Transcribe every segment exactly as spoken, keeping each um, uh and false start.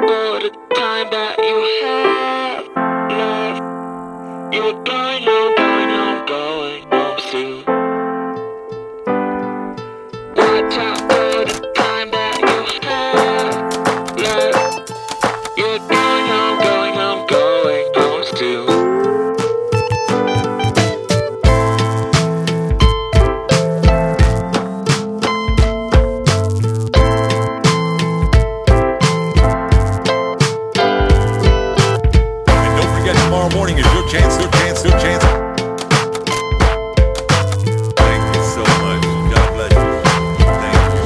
for the time that you have left. You're going home, going home, going home soon. Watch out for the time that you have left. You're going home, going home, going home soon. Tomorrow morning is your chance, your chance, your chance. Thank you so much. God bless you. Thank you.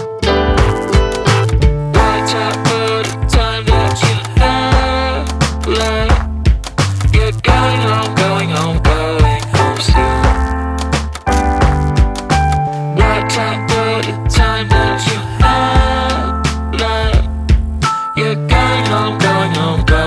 Watch out for the time that you have left. You're going home, going home, going home soon. Watch out for the time that you have left. You're going home, going home, going